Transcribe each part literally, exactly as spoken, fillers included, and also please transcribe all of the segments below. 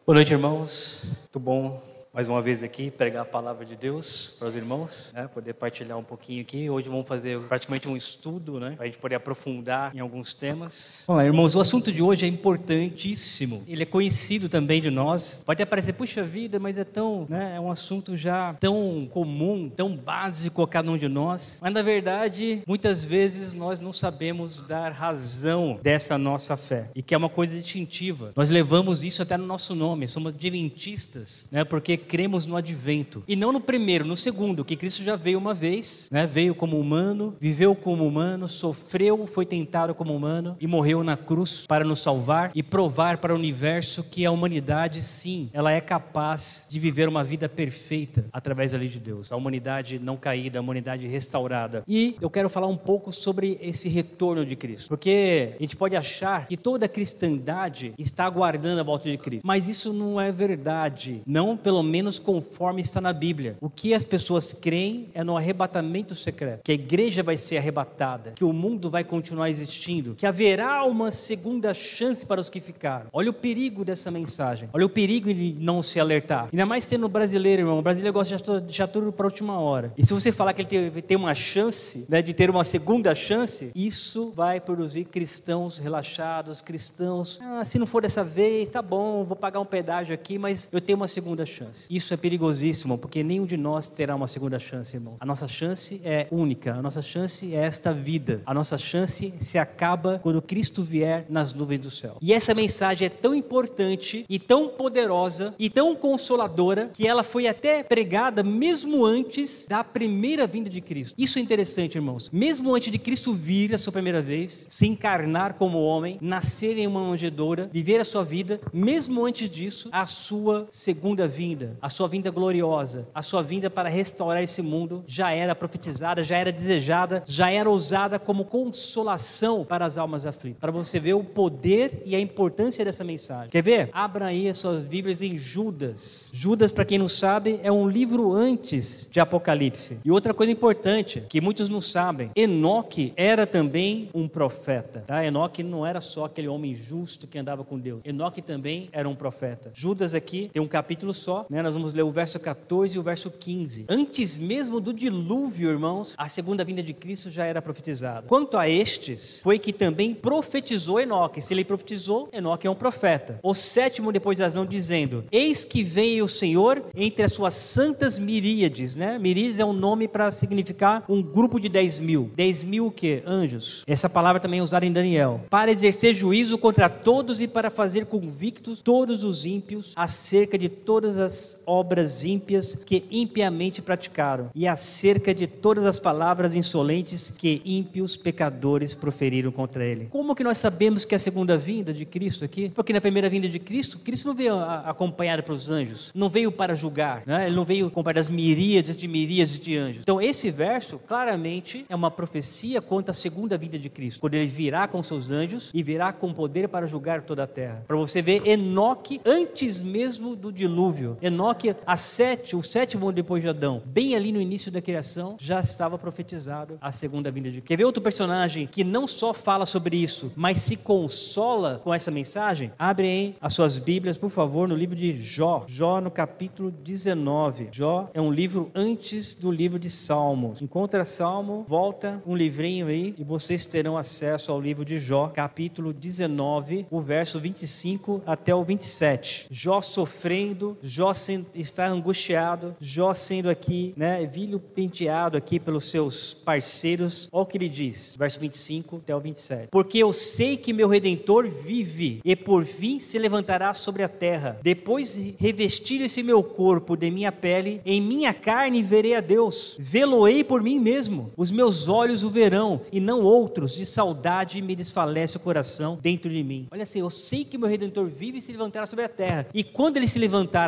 Boa noite, irmãos. Muito bom mais uma vez aqui pregar a palavra de Deus para os irmãos, né? Poder partilhar um pouquinho aqui. Hoje vamos fazer praticamente um estudo, né? Para a gente poder aprofundar em alguns temas. Bom, irmãos, o assunto de hoje é importantíssimo. Ele é conhecido também de nós. Pode até parecer, puxa vida, mas é tão, né? É um assunto já tão comum, tão básico a cada um de nós. Mas na verdade, muitas vezes nós não sabemos dar razão dessa nossa fé. E que é uma coisa distintiva. Nós levamos isso até no nosso nome. Somos adventistas, né? Porque cremos no advento, e não no primeiro, no segundo, que Cristo já veio uma vez, né? Veio como humano, viveu como humano, sofreu, foi tentado como humano e morreu na cruz para nos salvar e provar para o universo que a humanidade, sim, ela é capaz de viver uma vida perfeita através da lei de Deus, a humanidade não caída, a humanidade restaurada. E eu quero falar um pouco sobre esse retorno de Cristo, porque a gente pode achar que toda a cristandade está aguardando a volta de Cristo, mas isso não é verdade, não pelo menos conforme está na Bíblia. O que as pessoas creem é no arrebatamento secreto, que a igreja vai ser arrebatada, que o mundo vai continuar existindo, que haverá uma segunda chance para os que ficaram. Olha o perigo dessa mensagem, olha o perigo de não se alertar, ainda mais sendo brasileiro, irmão. O brasileiro gosta de deixar tudo para a última hora, e se você falar que ele tem uma chance, né, de ter uma segunda chance, isso vai produzir cristãos relaxados, cristãos, ah, se não for dessa vez, tá bom, vou pagar um pedágio aqui, mas eu tenho uma segunda chance. Isso é perigosíssimo, porque nenhum de nós terá uma segunda chance, irmão. A nossa chance é única, a nossa chance é esta vida. A nossa chance se acaba quando Cristo vier nas nuvens do céu. E essa mensagem é tão importante e tão poderosa e tão consoladora que ela foi até pregada mesmo antes da primeira vinda de Cristo. Isso é interessante, irmãos. Mesmo antes de Cristo vir a sua primeira vez, se encarnar como homem, nascer em uma manjedoura, viver a sua vida, mesmo antes disso, a sua segunda vinda, a sua vinda gloriosa, a sua vinda para restaurar esse mundo, já era profetizada, já era desejada, já era usada como consolação para as almas aflitas. Para você ver o poder e a importância dessa mensagem. Quer ver? Abra aí as suas Bíblias em Judas. Judas, para quem não sabe, é um livro antes de Apocalipse. E outra coisa importante, que muitos não sabem, Enoque era também um profeta. Tá? Enoque não era só aquele homem justo que andava com Deus. Enoque também era um profeta. Judas aqui tem um capítulo só, né? Nós vamos ler o verso catorze e o verso quinze. Antes mesmo do dilúvio, irmãos, a segunda vinda de Cristo já era profetizada. Quanto a estes, foi que também profetizou Enoque. Se ele profetizou, Enoque é um profeta. O sétimo depois de Azão, dizendo: eis que veio o Senhor entre as suas santas miríades, né? Miríades é um nome para significar um grupo de dez mil. dez mil o quê? Anjos. Essa palavra também é usada em Daniel. Para exercer juízo contra todos e para fazer convictos todos os ímpios acerca de todas as obras ímpias que impiamente praticaram, e acerca de todas as palavras insolentes que ímpios pecadores proferiram contra ele. Como que nós sabemos que é a segunda vinda de Cristo aqui? Porque na primeira vinda de Cristo, Cristo não veio acompanhado pelos anjos, não veio para julgar, né? Ele não veio acompanhado das miríades de miríades de anjos. Então esse verso claramente é uma profecia quanto à segunda vinda de Cristo, quando ele virá com seus anjos e virá com poder para julgar toda a terra. Para você ver, Enoque antes mesmo do dilúvio, Enoque, a sete, o sétimo depois de Adão, bem ali no início da criação, já estava profetizado a segunda vinda de Cristo. Quer ver outro personagem que não só fala sobre isso, mas se consola com essa mensagem? Abrem as suas Bíblias, por favor, no livro de Jó. Jó no capítulo dezenove. Jó é um livro antes do livro de Salmos. Encontra Salmo, volta um livrinho aí e vocês terão acesso ao livro de Jó, capítulo dezenove, o verso vinte e cinco até o vinte e sete. Jó sofrendo, Jó sendo, está angustiado, Jó sendo aqui, né, vilho penteado aqui pelos seus parceiros. Olha o que ele diz, verso vinte e cinco até o vinte e sete. Porque eu sei que meu Redentor vive, e por fim se levantará sobre a terra. Depois revestir esse meu corpo de minha pele, em minha carne verei a Deus. Vê-lo-ei por mim mesmo. Os meus olhos o verão, e não outros. De saudade me desfalece o coração dentro de mim. Olha assim, eu sei que meu Redentor vive e se levantará sobre a terra. E quando ele se levantará, quando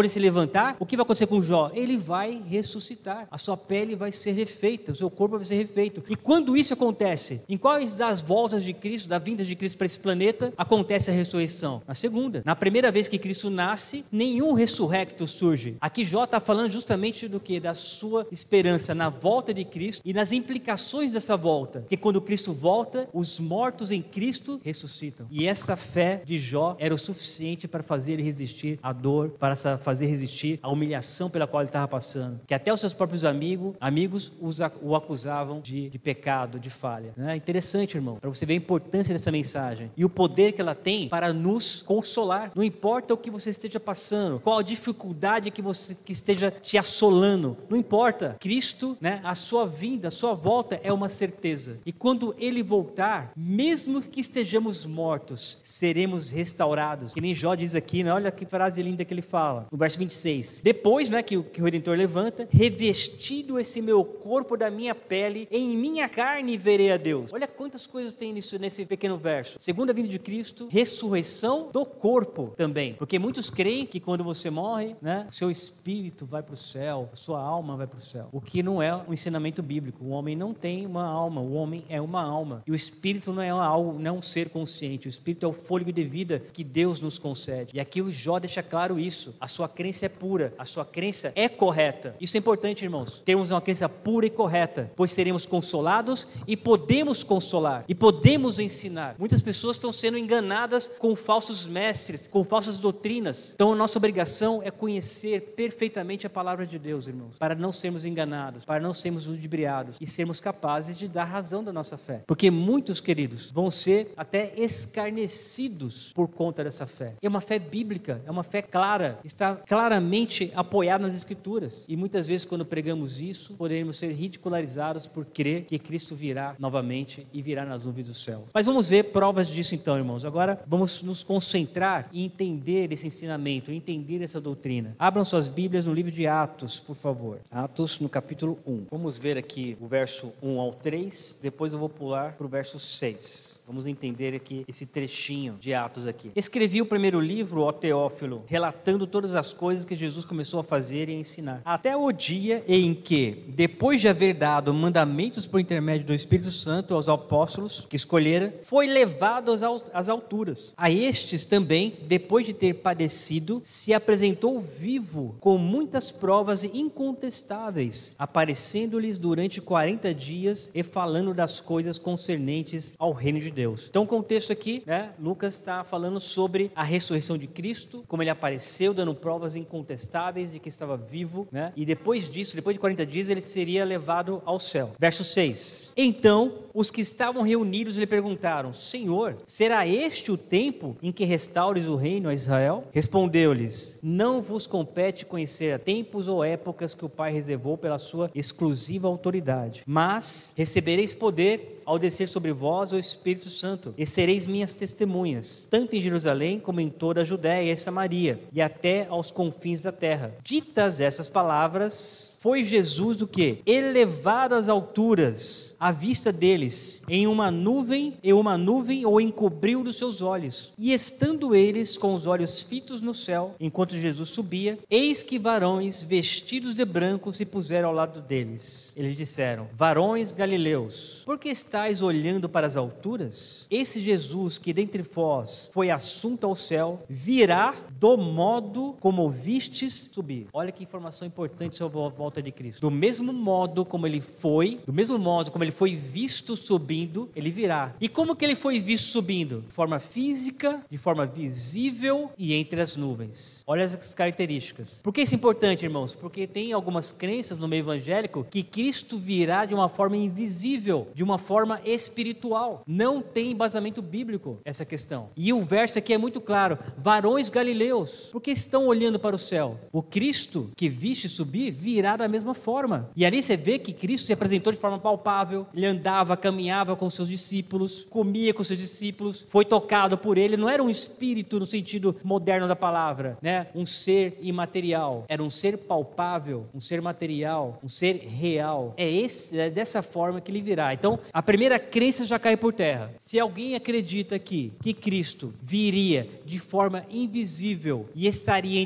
ele se levantar, o que vai acontecer com Jó? Ele vai ressuscitar, a sua pele vai ser refeita, o seu corpo vai ser refeito. E quando isso acontece? Em quais das voltas de Cristo, da vinda de Cristo para esse planeta, acontece a ressurreição? Na segunda. Na primeira vez que Cristo nasce, nenhum ressurrecto surge. Aqui Jó está falando justamente do que? Da sua esperança na volta de Cristo e nas implicações dessa volta. Porque quando Cristo volta, os mortos em Cristo ressuscitam. E essa fé de Jó era o suficiente para fazer ele resistir à dor, para fazer resistir à humilhação pela qual ele estava passando. Que até os seus próprios amigos, amigos os, o acusavam de, de pecado, de falha. É interessante, irmão, para você ver a importância dessa mensagem e o poder que ela tem para nos consolar. Não importa o que você esteja passando, qual a dificuldade que você que esteja te assolando, não importa. Cristo, né, a sua vinda, a sua volta é uma certeza. E quando ele voltar, mesmo que estejamos mortos, seremos restaurados. Que nem Jó diz aqui, né? Olha que frase linda que ele fala, no verso vinte e seis. Depois, né, que o, que o Redentor levanta, revestido esse meu corpo da minha pele, em minha carne verei a Deus. Olha quantas coisas tem nisso, nesse pequeno verso. Segunda vinda de Cristo, ressurreição do corpo também. Porque muitos creem que quando você morre, né, o seu espírito vai para o céu, a sua alma vai para o céu. O que não é um ensinamento bíblico. O homem não tem uma alma, o homem é uma alma. E o espírito não é algo, não é um ser consciente. O espírito é o fôlego de vida que Deus nos concede. E aqui o Jó deixa claro isso. A sua crença é pura, a sua crença é correta. Isso é importante, irmãos. Termos uma crença pura e correta, pois seremos consolados e podemos consolar e podemos ensinar. Muitas pessoas estão sendo enganadas com falsos mestres, com falsas doutrinas. Então a nossa obrigação é conhecer perfeitamente a palavra de Deus, irmãos, para não sermos enganados, para não sermos ludibriados e sermos capazes de dar razão da nossa fé. Porque muitos, queridos, vão ser até escarnecidos por conta dessa fé. É uma fé bíblica, é uma fé clara, está claramente apoiada nas Escrituras. E muitas vezes quando pregamos isso, poderemos ser ridicularizados por crer que Cristo virá novamente e virá nas nuvens do céu. Mas vamos ver provas disso então, irmãos. Agora vamos nos concentrar e entender esse ensinamento, entender essa doutrina. Abram suas Bíblias no livro de Atos, por favor. Atos no capítulo um. Vamos ver aqui o verso um ao três, depois eu vou pular para o verso seis. Vamos entender aqui esse trechinho de Atos aqui. Escrevi o primeiro livro, ó Teófilo, relatando todas as coisas que Jesus começou a fazer e a ensinar. Até o dia em que, depois de haver dado mandamentos por intermédio do Espírito Santo aos apóstolos que escolhera, foi levado às alturas. A estes também, depois de ter padecido, se apresentou vivo com muitas provas incontestáveis, aparecendo-lhes durante quarenta dias e falando das coisas concernentes ao reino de Deus. Então o contexto aqui, né, Lucas está falando sobre a ressurreição de Cristo, como ele apareceu dando provas incontestáveis de que estava vivo, né? E depois disso, depois de quarenta dias, ele seria levado ao céu. Verso seis. Então os que estavam reunidos lhe perguntaram: Senhor, será este o tempo em que restaures o reino a Israel? Respondeu-lhes: não vos compete conhecer a tempos ou épocas que o Pai reservou pela sua exclusiva autoridade, mas recebereis poder ao descer sobre vós o Espírito Santo, e sereis minhas testemunhas, tanto em Jerusalém como em toda a Judéia e Samaria, e até aos confins da terra. Ditas essas palavras, foi Jesus o quê? Elevado às alturas, à vista deles, em uma nuvem, e uma nuvem o encobriu dos seus olhos. E estando eles com os olhos fitos no céu, enquanto Jesus subia, eis que varões vestidos de branco se puseram ao lado deles. Eles disseram: varões galileus, por que estáis olhando para as alturas? Esse Jesus que dentre vós foi assunto ao céu, virá do modo como vistes subir. Olha que informação importante sobre a volta de Cristo. Do mesmo modo como ele foi, do mesmo modo como ele foi visto subindo, ele virá. E como que ele foi visto subindo? De forma física, de forma visível e entre as nuvens. Olha as características. Por que isso é importante, irmãos? Porque tem algumas crenças no meio evangélico que Cristo virá de uma forma invisível, de uma forma espiritual. Não tem embasamento bíblico essa questão. E o verso aqui é muito claro: varões galileus, por que estão olhando para o céu? O Cristo que viste subir virá da mesma forma. E ali você vê que Cristo se apresentou de forma palpável. Ele andava, caminhava com seus discípulos, comia com seus discípulos, foi tocado por ele. Não era um espírito no sentido moderno da palavra, né? Um ser imaterial. Era um ser palpável, um ser material, um ser real. É, esse, é dessa forma que ele virá. Então, a primeira crença já cai por terra. Se alguém acredita aqui que Cristo viria de forma invisível e estaria entre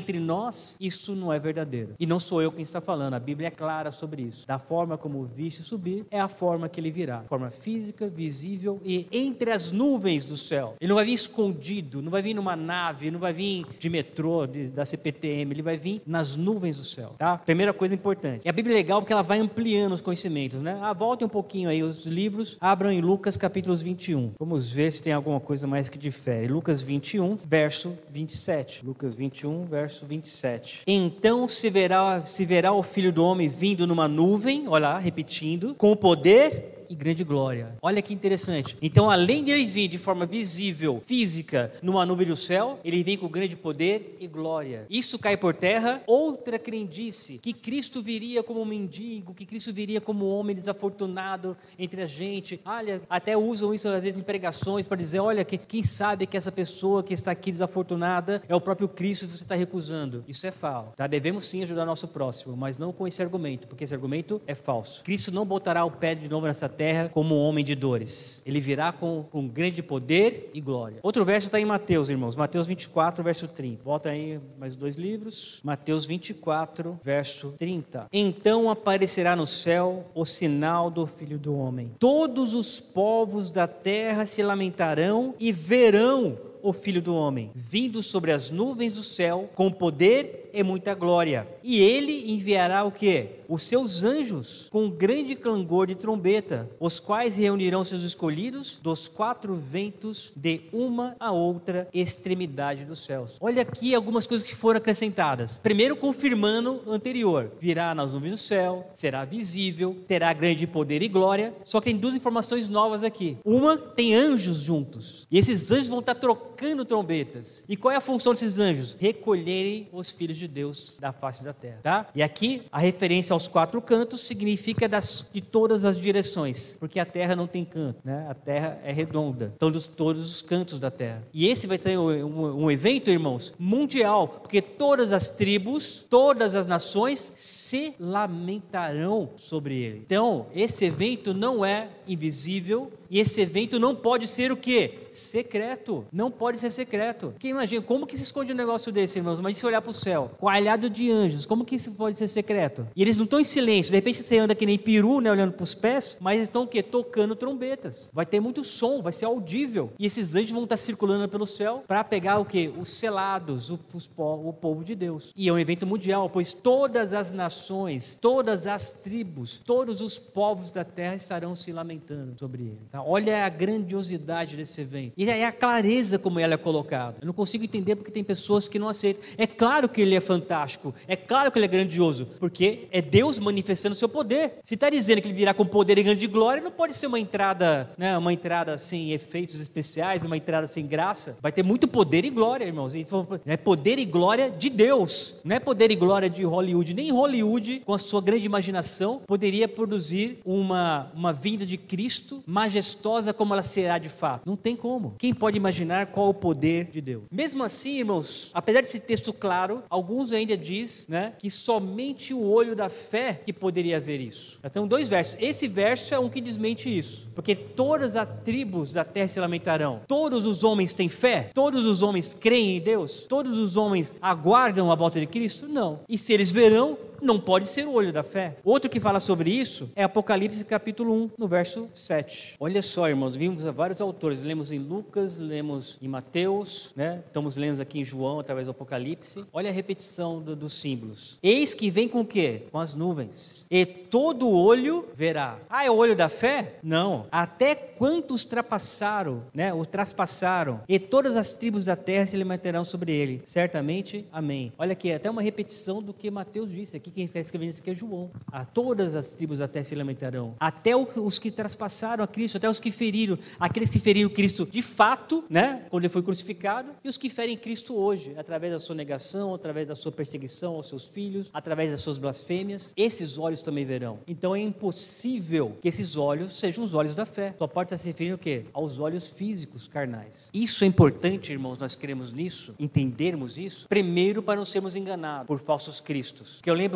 entre nós, isso não é verdadeiro. E não sou eu quem está falando, a Bíblia é clara sobre isso. Da forma como o viste subir, é a forma que ele virá. Forma física, visível e entre as nuvens do céu. Ele não vai vir escondido, não vai vir numa nave, não vai vir de metrô, de, da C P T M, ele vai vir nas nuvens do céu, tá? Primeira coisa importante. E a Bíblia é legal porque ela vai ampliando os conhecimentos, né? Ah, voltem um pouquinho aí os livros, abram em Lucas capítulos vinte e um. Vamos ver se tem alguma coisa mais que difere. Lucas vinte e um, verso vinte e sete. Lucas vinte e um, verso vinte e sete. Então se verá, se verá o Filho do Homem vindo numa nuvem, olha lá, repetindo, com o poder e grande glória. Olha que interessante. Então, além de ele vir de forma visível, física, numa nuvem do céu, ele vem com grande poder e glória. Isso cai por terra. Outra crendice, que Cristo viria como um mendigo, que Cristo viria como um homem desafortunado entre a gente. Olha, até usam isso às vezes em pregações para dizer, olha, que, quem sabe que essa pessoa que está aqui desafortunada é o próprio Cristo e você está recusando. Isso é falso, tá? Devemos sim ajudar nosso próximo, mas não com esse argumento, porque esse argumento é falso. Cristo não botará o pé de novo nessa terra como um homem de dores. Ele virá com, com grande poder e glória. Outro verso está em Mateus, irmãos. Mateus vinte e quatro, verso trinta. Volta aí mais dois livros. Mateus vinte e quatro, verso trinta. Então aparecerá no céu o sinal do Filho do Homem. Todos os povos da terra se lamentarão e verão o Filho do Homem, vindo sobre as nuvens do céu, com poder e muita glória. E ele enviará o quê? Os seus anjos, com grande clangor de trombeta, os quais reunirão seus escolhidos dos quatro ventos, de uma a outra extremidade dos céus. Olha aqui algumas coisas que foram acrescentadas. Primeiro, confirmando o anterior. Virá nas nuvens do céu, será visível, terá grande poder e glória. Só que tem duas informações novas aqui. Uma, tem anjos juntos. E esses anjos vão estar trocando trombetas. E qual é a função desses anjos? Recolherem os filhos de Deus da face da terra, tá? E aqui a referência aos quatro cantos significa das, de todas as direções, porque a terra não tem canto, né? A terra é redonda, então dos todos os cantos da terra. E esse vai ter um, um, um evento, irmãos, mundial, porque todas as tribos, todas as nações se lamentarão sobre ele. Então, esse evento não é invisível. E esse evento não pode ser o quê? Secreto. Não pode ser secreto. Porque imagina, como que se esconde um negócio desse, irmãos? Mas se olhar para o céu, coalhado de anjos, como que isso pode ser secreto? E eles não estão em silêncio. De repente você anda que nem peru, né, olhando para os pés, mas estão o quê? Tocando trombetas. Vai ter muito som, vai ser audível. E esses anjos vão estar circulando pelo céu para pegar o quê? Os selados, o, os, o povo de Deus. E é um evento mundial, pois todas as nações, todas as tribos, todos os povos da terra estarão se lamentando sobre ele. Tá? Olha a grandiosidade desse evento. E é a clareza como ela é colocada. Eu não consigo entender porque tem pessoas que não aceitam. É claro que ele é fantástico. É claro que ele é grandioso. Porque é Deus manifestando o seu poder. Se está dizendo que ele virá com poder e grande glória, não pode ser uma entrada, né, uma entrada sem efeitos especiais, uma entrada sem graça. Vai ter muito poder e glória, irmãos. É poder e glória de Deus. Não é poder e glória de Hollywood. Nem Hollywood, com a sua grande imaginação, poderia produzir uma, uma vinda de Cristo majestosa como ela será de fato. Não tem como. Quem pode imaginar qual é o poder de Deus? Mesmo assim, irmãos, apesar desse texto claro, alguns ainda diz, né, que somente o olho da fé que poderia ver isso. Já tem dois versos. Esse verso é um que desmente isso. Porque todas as tribos da terra se lamentarão. Todos os homens têm fé? Todos os homens creem em Deus? Todos os homens aguardam a volta de Cristo? Não. E se eles verão, não pode ser o olho da fé. Outro que fala sobre isso é Apocalipse capítulo um, no verso sete. Olha só, irmãos, vimos a vários autores, lemos em Lucas, lemos em Mateus, né? Estamos lendo aqui em João, através do Apocalipse. Olha a repetição do, dos símbolos. Eis que vem com o quê? Com as nuvens. E todo olho verá. Ah, é o olho da fé? Não. Até quantos trapassaram, né? O traspassaram. E todas as tribos da terra se lamentarão sobre ele. Certamente, amém. Olha aqui, até uma repetição do que Mateus disse aqui. Quem está escrevendo isso aqui é João. A todas as tribos da terra se lamentarão. Até os que traspassaram a Cristo, até os que feriram, aqueles que feriram Cristo de fato, né, quando ele foi crucificado, e os que ferem Cristo hoje, através da sua negação, através da sua perseguição aos seus filhos, através das suas blasfêmias, esses olhos também verão. Então é impossível que esses olhos sejam os olhos da fé. Só pode estar se referindo o quê? Aos olhos físicos, carnais. Isso é importante, irmãos, nós queremos nisso, entendermos isso, primeiro para não sermos enganados por falsos cristos. Porque eu lembro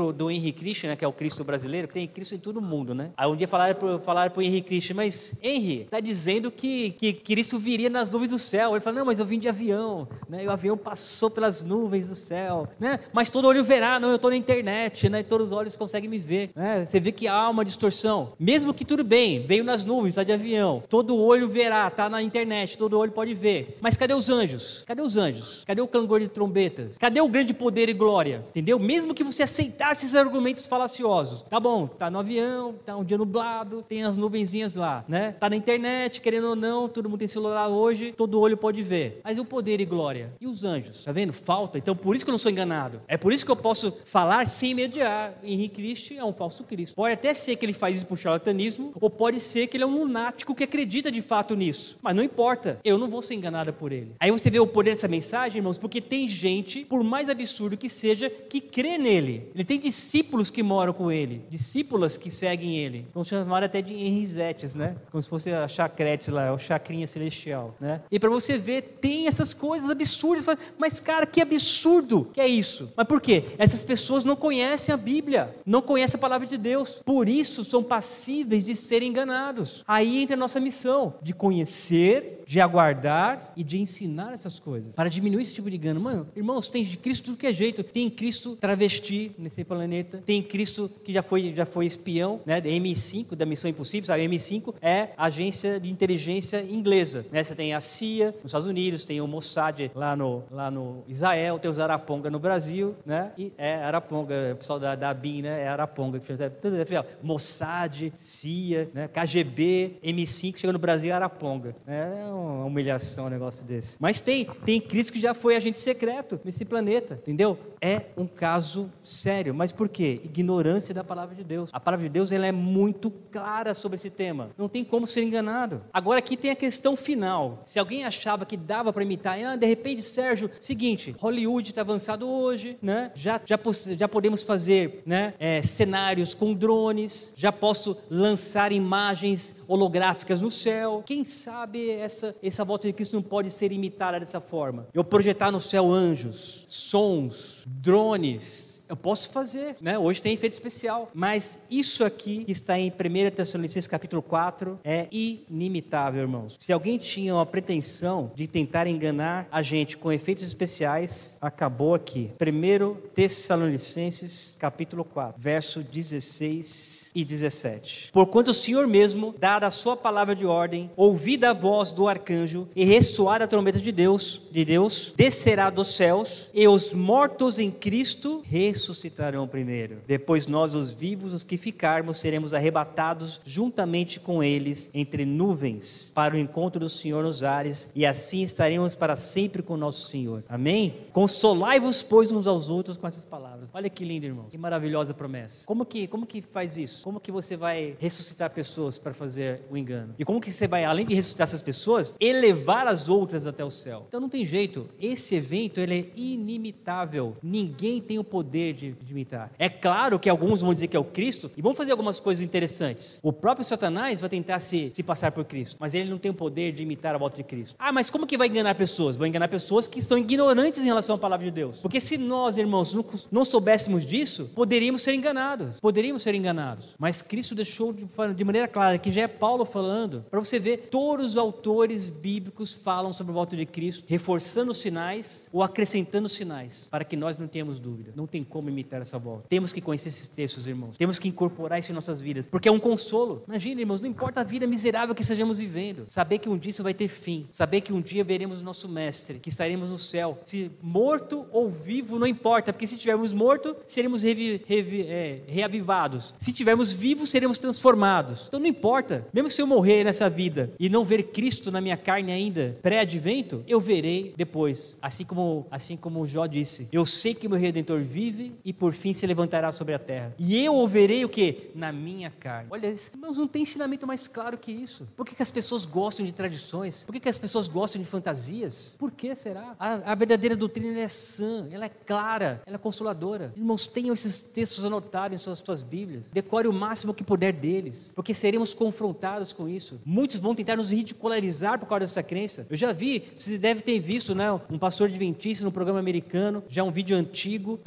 pro, do Henry Christian, né, que é o Cristo brasileiro, que tem Cristo em todo mundo, né? Aí um dia falaram pro, falaram pro Henry Christian, mas Henry, tá dizendo que, que Cristo viria nas nuvens do céu. Ele falou, não, mas eu vim de avião, né? E o avião passou pelas nuvens do céu, né? Mas todo olho verá, não, eu tô na internet, né? E todos os olhos conseguem me ver, né? Você vê que há uma distorção. Mesmo que tudo bem, veio nas nuvens, tá de avião, todo olho verá, tá na internet, todo olho pode ver. Mas cadê os anjos? Cadê os anjos? Cadê o clangor de trombetas? Cadê o grande poder e glória? Entendeu? Mesmo que você aceitasse esses argumentos falaciosos, tá bom, tá no avião, tá um dia nublado, tem as nuvenzinhas lá, né? Tá na internet, querendo ou não, todo mundo tem celular hoje, todo olho pode ver. Mas e o poder e glória? E os anjos? Tá vendo? Falta. Então por isso que eu não sou enganado. É por isso que eu posso falar sem mediar. Henrique Cristo é um falso Cristo. Pode até ser que ele faz isso por charlatanismo, ou pode ser que ele é um lunático que acredita de fato nisso. Mas não importa, eu não vou ser enganado por ele. Aí você vê o poder dessa mensagem, irmãos, porque tem gente, por mais absurdo que seja, que crê nele. Ele tem discípulos que moram com ele, discípulas que seguem ele. Então chamaram até de Henrizetes, né? Como se fosse a chacretes lá, o chacrinha celestial, né? E para você ver, tem essas coisas absurdas. Mas cara, que absurdo que é isso. Mas por quê? Essas pessoas não conhecem a Bíblia, não conhecem a palavra de Deus. Por isso são passíveis de serem enganados. Aí entra a nossa missão, de conhecer, de aguardar e de ensinar essas coisas, para diminuir esse tipo de engano. Mano, irmãos, tem de Cristo tudo que é jeito. Tem Cristo travesti nesse planeta, tem Cristo que já foi, já foi espião, né, da M I cinco, da Missão Impossível, sabe? A M I cinco é a agência de inteligência inglesa, né? Você tem a C I A nos Estados Unidos, tem o Mossad lá no, lá no Israel, tem os Araponga no Brasil, né? E é Araponga, o pessoal da, da B I M, né? É Araponga, tudo é Mossad, C I A, né? K G B, M I cinco, chega no Brasil é Araponga. É uma humilhação um negócio desse. Mas tem, tem Cristo que já foi agente secreto nesse planeta, entendeu? É um caso sério. Mas por quê? Ignorância da palavra de Deus. A palavra de Deus, ela é muito clara sobre esse tema. Não tem como ser enganado. Agora aqui tem a questão final. Se alguém achava que dava para imitar, ah, de repente, Sérgio, seguinte, Hollywood está avançado hoje, né? Já, já, já podemos fazer, né, é, cenários com drones, já posso lançar imagens holográficas no céu. Quem sabe essa, essa volta de Cristo não pode ser imitada dessa forma? Eu projetar no céu anjos, sons, drones. Eu posso fazer, né? Hoje tem efeito especial, mas isso aqui que está em primeira Tessalonicenses capítulo quatro é inimitável, irmãos. Se alguém tinha uma pretensão de tentar enganar a gente com efeitos especiais, acabou aqui. primeira Tessalonicenses capítulo quatro, verso dezesseis e dezessete. Porquanto o Senhor mesmo, dada a sua palavra de ordem, ouvida a voz do arcanjo e ressoar a trombeta de Deus, de Deus, descerá dos céus e os mortos em Cristo ressuscitarão. ressuscitarão primeiro. Depois nós, os vivos, os que ficarmos, seremos arrebatados juntamente com eles entre nuvens para o encontro do Senhor nos ares, e assim estaremos para sempre com o nosso Senhor. Amém? Consolai-vos, pois, uns aos outros com essas palavras. Olha que lindo, irmão. Que maravilhosa promessa. Como que, como que faz isso? Como que você vai ressuscitar pessoas para fazer o engano? E como que você vai, além de ressuscitar essas pessoas, elevar as outras até o céu? Então não tem jeito. Esse evento, ele é inimitável. Ninguém tem o poder De, de imitar. É claro que alguns vão dizer que é o Cristo e vão fazer algumas coisas interessantes. O próprio Satanás vai tentar se, se passar por Cristo, mas ele não tem o poder de imitar a volta de Cristo. Ah, mas como que vai enganar pessoas? Vai enganar pessoas que são ignorantes em relação à palavra de Deus. Porque se nós, irmãos, não, não soubéssemos disso, poderíamos ser enganados. Poderíamos ser enganados. Mas Cristo deixou de, de maneira clara, que já é Paulo falando, para você ver, todos os autores bíblicos falam sobre a volta de Cristo, reforçando os sinais ou acrescentando os sinais, para que nós não tenhamos dúvida. Não tem como imitar essa volta. Temos que conhecer esses textos, irmãos. Temos que incorporar isso em nossas vidas, porque é um consolo. Imagina, irmãos, não importa a vida miserável que estejamos vivendo, saber que um dia isso vai ter fim, saber que um dia veremos o nosso mestre, que estaremos no céu, se morto ou vivo, não importa, porque se estivermos mortos, seremos revi, revi, é, reavivados. Se estivermos vivos, seremos transformados. Então não importa, mesmo se eu morrer nessa vida e não ver Cristo na minha carne ainda, pré-advento, eu verei depois, assim como, assim como Jó disse, eu sei que meu Redentor vive e por fim se levantará sobre a terra. E eu o verei o quê? Na minha carne. Olha, irmãos, não tem ensinamento mais claro que isso. Por que que as pessoas gostam de tradições? Por que que as pessoas gostam de fantasias? Por que será? A, a verdadeira doutrina é sã, ela é clara, ela é consoladora. Irmãos, tenham esses textos anotados em suas, suas Bíblias. Decore o máximo que puder deles, porque seremos confrontados com isso. Muitos vão tentar nos ridicularizar por causa dessa crença. Eu já vi, você deve ter visto, né, um pastor adventista no programa americano, já um vídeo antigo até,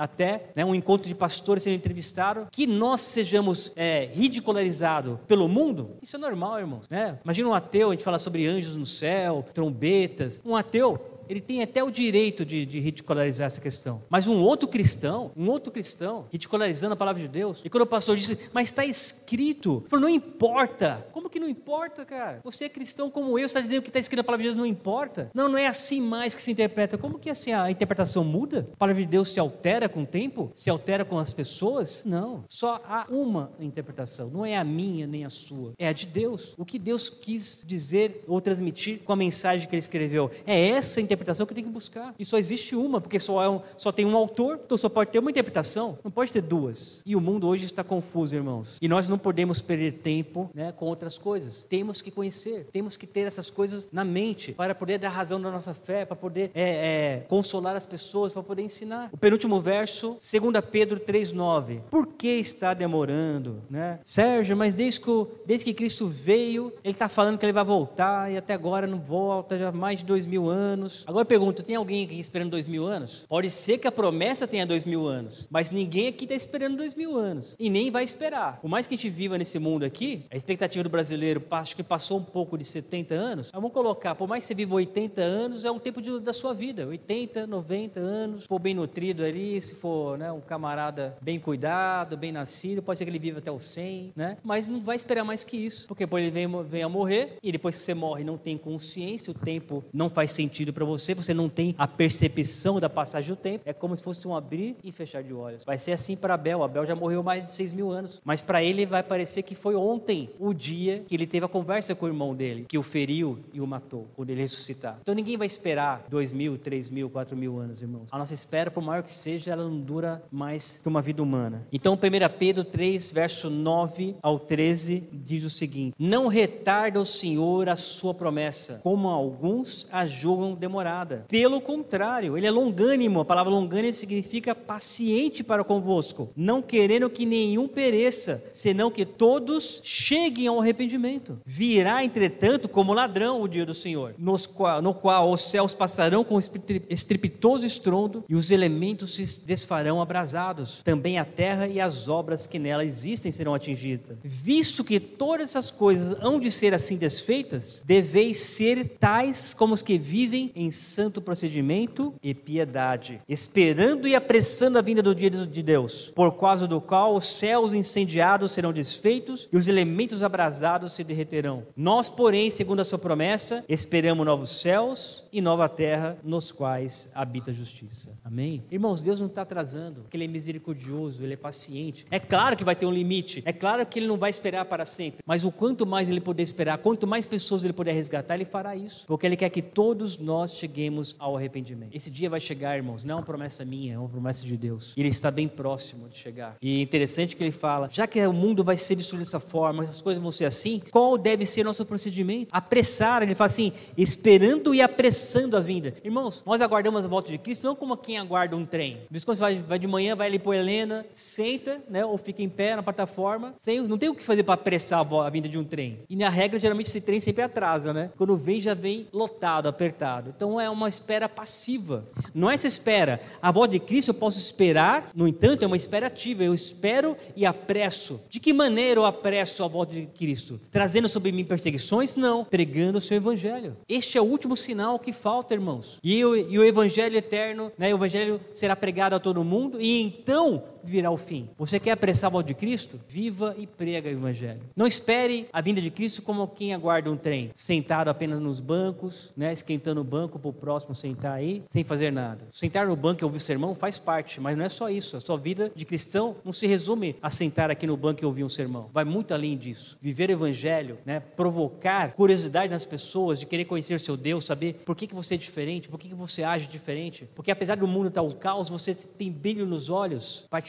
né, um encontro de pastores sendo entrevistados, que nós sejamos é, ridicularizados pelo mundo, isso é normal, irmãos, né? Imagina um ateu, a gente fala sobre anjos no céu, trombetas, um ateu, ele tem até o direito de, de ridicularizar essa questão. Mas um outro cristão, um outro cristão, ridicularizando a palavra de Deus, e quando o pastor disse, mas está escrito, ele falou, não importa. Como que não importa, cara? Você é cristão como eu, você está dizendo que está escrito na palavra de Deus, não importa? Não, não é assim mais que se interpreta. Como que assim a interpretação muda? A palavra de Deus se altera com o tempo? Se altera com as pessoas? Não. Só há uma interpretação. Não é a minha nem a sua. É a de Deus. O que Deus quis dizer ou transmitir com a mensagem que ele escreveu. É essa interpretação interpretação que tem que buscar. E só existe uma, porque só, é um, só tem um autor, então só pode ter uma interpretação, não pode ter duas. E o mundo hoje está confuso, irmãos. E nós não podemos perder tempo, né, com outras coisas. Temos que conhecer, temos que ter essas coisas na mente, para poder dar razão da nossa fé, para poder é, é, consolar as pessoas, para poder ensinar. O penúltimo verso, dois Pedro três, nove. Por que está demorando? Né? Sérgio, mas desde que, desde que Cristo veio, ele está falando que ele vai voltar, e até agora não volta, já há mais de dois mil anos. Agora eu pergunto, tem alguém aqui esperando dois mil anos? Pode ser que a promessa tenha dois mil anos, mas ninguém aqui está esperando dois mil anos, e nem vai esperar. Por mais que a gente viva nesse mundo aqui, a expectativa do brasileiro, acho que passou um pouco de setenta anos, vamos colocar, por mais que você viva oitenta anos, é um tempo de, da sua vida, oitenta, noventa anos, se for bem nutrido ali, se for, né, um camarada bem cuidado, bem nascido, pode ser que ele viva até os cem, né? Mas não vai esperar mais que isso, porque depois ele vem, vem a morrer, e depois que você morre não tem consciência, o tempo não faz sentido para você, você não tem a percepção da passagem do tempo, é como se fosse um abrir e fechar de olhos. Vai ser assim para Abel, Abel já morreu mais de seis mil anos, mas para ele vai parecer que foi ontem o dia que ele teve a conversa com o irmão dele, que o feriu e o matou, quando ele ressuscitar. Então ninguém vai esperar dois mil, três mil, quatro mil anos, irmãos. A nossa espera, por maior que seja, ela não dura mais que uma vida humana. Então primeiro Pedro três, verso nove ao treze, diz o seguinte: não retarda o Senhor a sua promessa, como alguns a julgam demorada. Pelo contrário, ele é longânimo. A palavra longânimo significa paciente para convosco, não querendo que nenhum pereça, senão que todos cheguem ao arrependimento. Virá, entretanto, como ladrão o dia do Senhor, nos qual, no qual os céus passarão com estrepitoso estrondo e os elementos se desfarão abrasados. Também a terra e as obras que nela existem serão atingidas. Visto que todas essas coisas hão de ser assim desfeitas, deveis ser tais como os que vivem em santo procedimento e piedade, esperando e apressando a vinda do dia de Deus, por causa do qual os céus incendiados serão desfeitos e os elementos abrasados se derreterão. Nós, porém, segundo a sua promessa, esperamos novos céus e nova terra, nos quais habita a justiça. Amém? Irmãos, Deus não está atrasando, porque Ele é misericordioso, Ele é paciente. É claro que vai ter um limite, é claro que Ele não vai esperar para sempre, mas o quanto mais Ele puder esperar, quanto mais pessoas Ele puder resgatar, Ele fará isso, porque Ele quer que todos nós cheguemos ao arrependimento. Esse dia vai chegar, irmãos, não é uma promessa minha, é uma promessa de Deus. E Ele está bem próximo de chegar. E é interessante que Ele fala, já que o mundo vai ser destruído dessa forma, essas coisas vão ser assim, qual deve ser nosso procedimento? Apressar, Ele fala assim, esperando e apressando a vinda. Irmãos, nós aguardamos a volta de Cristo, não como quem aguarda um trem. Quando você vai, vai de manhã, vai ali para Helena, senta, né, ou fica em pé na plataforma, sem, não tem o que fazer para apressar a, a vinda de um trem. E na regra, geralmente, esse trem sempre atrasa, né? Quando vem, já vem lotado, apertado. Então é uma espera passiva. Não é essa espera. A volta de Cristo eu posso esperar, no entanto, é uma espera ativa. Eu espero e apresso. De que maneira eu apresso a volta de Cristo? Trazendo sobre mim perseguições? Não. Pregando o seu evangelho. Este é o último sinal que falta, irmãos. E o, e o evangelho eterno, né? O evangelho será pregado a todo mundo e então virá o fim. Você quer apressar a volta de Cristo? Viva e prega o evangelho. Não espere a vinda de Cristo como quem aguarda um trem, sentado apenas nos bancos, né, esquentando o banco para o próximo sentar aí, sem fazer nada. Sentar no banco e ouvir o sermão faz parte, mas não é só isso. A sua vida de cristão não se resume a sentar aqui no banco e ouvir um sermão. Vai muito além disso. Viver o evangelho, né, provocar curiosidade nas pessoas, de querer conhecer o seu Deus, saber por que, que você é diferente, por que, que você age diferente. Porque apesar do mundo estar um caos, você tem brilho nos olhos, partilhando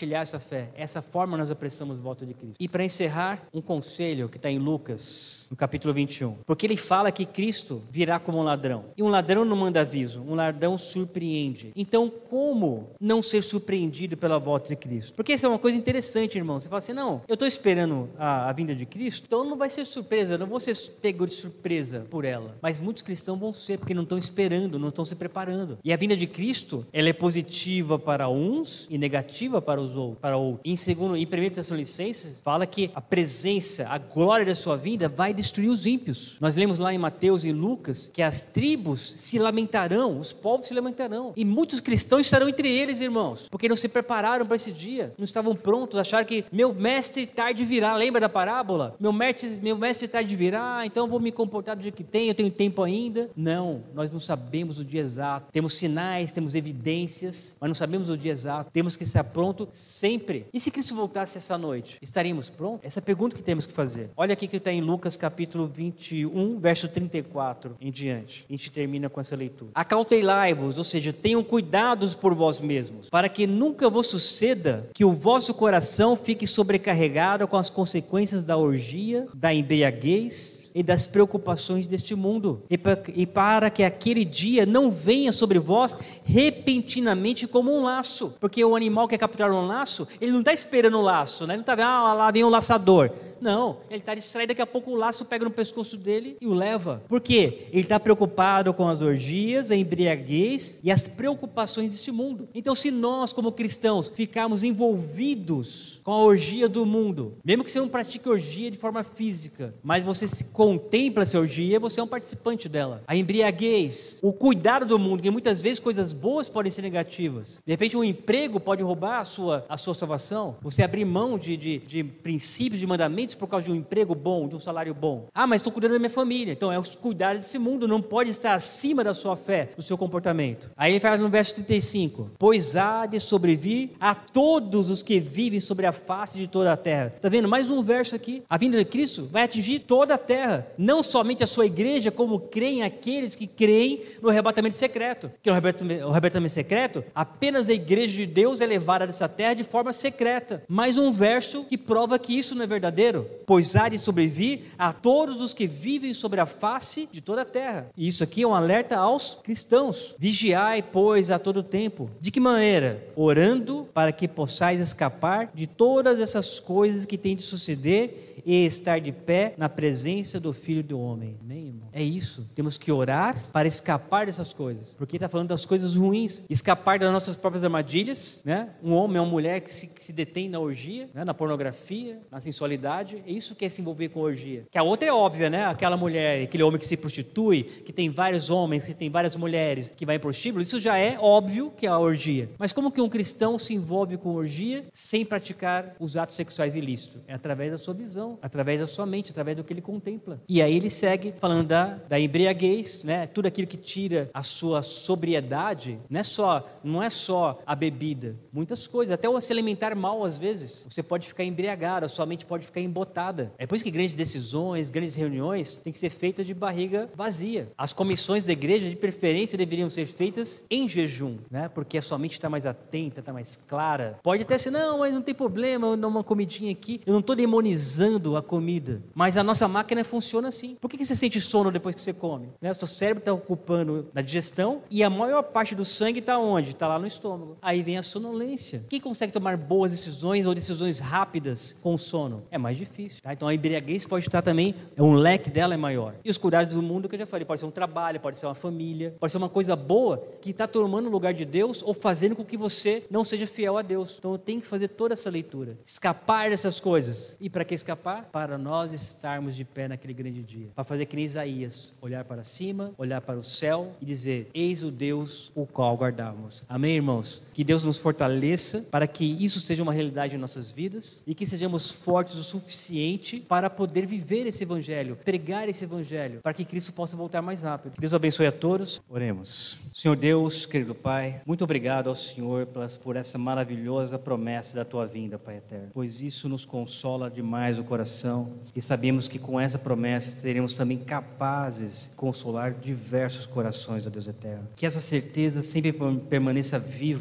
compartilhar essa fé. Essa forma nós apressamos o voto de Cristo. E para encerrar, um conselho que está em Lucas, no capítulo vinte e um. Porque ele fala que Cristo virá como um ladrão. E um ladrão não manda aviso, um ladrão surpreende. Então, como não ser surpreendido pela volta de Cristo? Porque isso é uma coisa interessante, irmão. Você fala assim, não, eu estou esperando a, a vinda de Cristo, então não vai ser surpresa, eu não vou ser pego de surpresa por ela. Mas muitos cristãos vão ser, porque não estão esperando, não estão se preparando. E a vinda de Cristo, ela é positiva para uns e negativa para os outros. Para outros. Em segundo, em primeiro Tessalonicenses, fala que a presença, a glória da sua vinda vai destruir os ímpios. Nós lemos lá em Mateus e Lucas que as tribos se lamentarão, os povos se lamentarão. E muitos cristãos estarão entre eles, irmãos, porque não se prepararam para esse dia, não estavam prontos, acharam que meu mestre tarde virá. Lembra da parábola? Meu mestre, meu mestre tarde virá, então eu vou me comportar do jeito que tem, eu tenho tempo ainda. Não, nós não sabemos o dia exato. Temos sinais, temos evidências, mas não sabemos o dia exato. Temos que estar pronto sempre. E se Cristo voltasse essa noite, estaríamos prontos? Essa é a pergunta que temos que fazer. Olha aqui que está em Lucas capítulo vinte e um, verso trinta e quatro em diante. A gente termina com essa leitura. Acautelai-vos, ou seja, tenham cuidados por vós mesmos, para que nunca vos suceda que o vosso coração fique sobrecarregado com as consequências da orgia, da embriaguez e das preocupações deste mundo, e para, e para que aquele dia não venha sobre vós repentinamente como um laço, porque o animal que é capturado no laço, ele não está esperando o laço, né? Ele não está vendo, ah, lá vem o laçador. Não, ele está distraído, daqui a pouco o laço pega no pescoço dele e o leva. Por quê? Ele está preocupado com as orgias, a embriaguez e as preocupações deste mundo. Então, se nós, como cristãos, ficarmos envolvidos com a orgia do mundo, mesmo que você não pratique orgia de forma física, mas você se contempla essa orgia, você é um participante dela. A embriaguez, o cuidado do mundo, que muitas vezes coisas boas podem ser negativas. De repente, um emprego pode roubar a sua, a sua salvação. Você abrir mão de, de, de princípios, de mandamentos, por causa de um emprego bom, de um salário bom. Ah, mas estou cuidando da minha família. Então é cuidar desse mundo, não pode estar acima da sua fé, do seu comportamento. Aí ele fala no verso trinta e cinco, pois há de sobrevir a todos os que vivem sobre a face de toda a terra. Está vendo? Mais um verso aqui. A vinda de Cristo vai atingir toda a terra, não somente a sua igreja, como creem aqueles que creem no arrebatamento secreto. Que o arrebatamento secreto, apenas a igreja de Deus é levada dessa terra de forma secreta. Mais um verso que prova que isso não é verdadeiro. Pois há de sobrevir a todos os que vivem sobre a face de toda a terra. E isso aqui é um alerta aos cristãos. Vigiai, pois, a todo tempo. De que maneira? Orando para que possais escapar de todas essas coisas que têm de suceder e estar de pé na presença do Filho do Homem. Amém, irmão? É isso. Temos que orar para escapar dessas coisas. Porque está falando das coisas ruins. Escapar das nossas próprias armadilhas, né? Um homem ou uma mulher que se, que se detém na orgia, né? Na pornografia, na sensualidade. É isso que é se envolver com orgia. Que a outra é óbvia, né? Aquela mulher, aquele homem que se prostitui, que tem vários homens, que tem várias mulheres, que vai em prostíbulo. Isso já é óbvio que é a orgia. Mas como que um cristão se envolve com orgia sem praticar os atos sexuais ilícitos? É através da sua visão, através da sua mente, através do que ele contempla. E aí ele segue falando da, da embriaguez, né? Tudo aquilo que tira a sua sobriedade, não é só, não é só a bebida, muitas coisas, até o se alimentar mal às vezes, você pode ficar embriagado, a sua mente pode ficar embotada. É por isso que grandes decisões, grandes reuniões tem que ser feitas de barriga vazia. As comissões da igreja, de preferência, deveriam ser feitas em jejum, né? Porque a sua mente está mais atenta, está mais clara. Pode até ser, não, mas não tem problema, eu dou uma comidinha aqui, eu não estou demonizando a comida, mas a nossa máquina funciona assim. Por que você sente sono depois que você come? Né? O seu cérebro está ocupando na digestão e a maior parte do sangue está onde? Está lá no estômago. Aí vem a sonolência. Quem consegue tomar boas decisões ou decisões rápidas com sono? É mais difícil. Tá? Então a embriaguez pode estar também, um leque dela é maior. E os cuidados do mundo que eu já falei, pode ser um trabalho, pode ser uma família, pode ser uma coisa boa que está tomando o lugar de Deus ou fazendo com que você não seja fiel a Deus. Então eu tenho que fazer toda essa leitura. Escapar dessas coisas. E para que escapar? Para nós estarmos de pé naquele grande dia. Para fazer que nem Isaías, olhar para cima, olhar para o céu e dizer, eis o Deus o qual guardamos. Amém, irmãos? Que Deus nos fortaleça para que isso seja uma realidade em nossas vidas e que sejamos fortes o suficiente para poder viver esse evangelho, pregar esse evangelho, para que Cristo possa voltar mais rápido. Deus abençoe a todos. Oremos. Senhor Deus, querido Pai, muito obrigado ao Senhor por essa maravilhosa promessa da Tua vinda, Pai eterno, pois isso nos consola demais o coração e sabemos que com essa promessa seremos também capazes de consolar diversos corações, ó Deus eterno. Que essa certeza sempre permaneça viva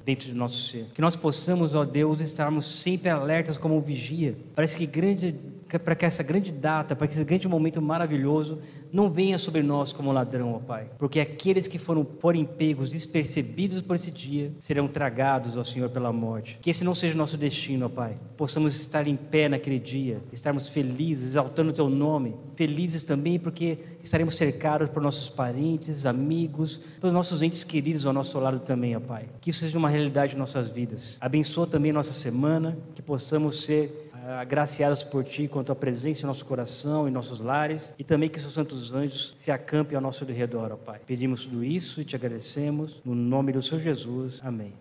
dentro de nosso ser. Que nós possamos, ó Deus, estarmos sempre alertas como um vigia. Parece que grande, para que essa grande data, para que esse grande momento maravilhoso não venha sobre nós como ladrão, ó Pai. Porque aqueles que foram, forem pegos, despercebidos por esse dia, serão tragados, ó Senhor, pela morte. Que esse não seja o nosso destino, ó Pai. Possamos estar em pé naquele dia, estarmos felizes, exaltando o Teu nome. Felizes também porque estaremos cercados por nossos parentes, amigos, pelos nossos entes queridos ao nosso lado também, ó Pai. Que isso seja uma realidade em nossas vidas. Abençoa também a nossa semana, que possamos ser agraciados por Ti com a Tua presença em nosso coração, em nossos lares, e também que os Seus santos anjos se acampem ao nosso redor, ó Pai. Pedimos tudo isso e Te agradecemos, no nome do Senhor Jesus. Amém.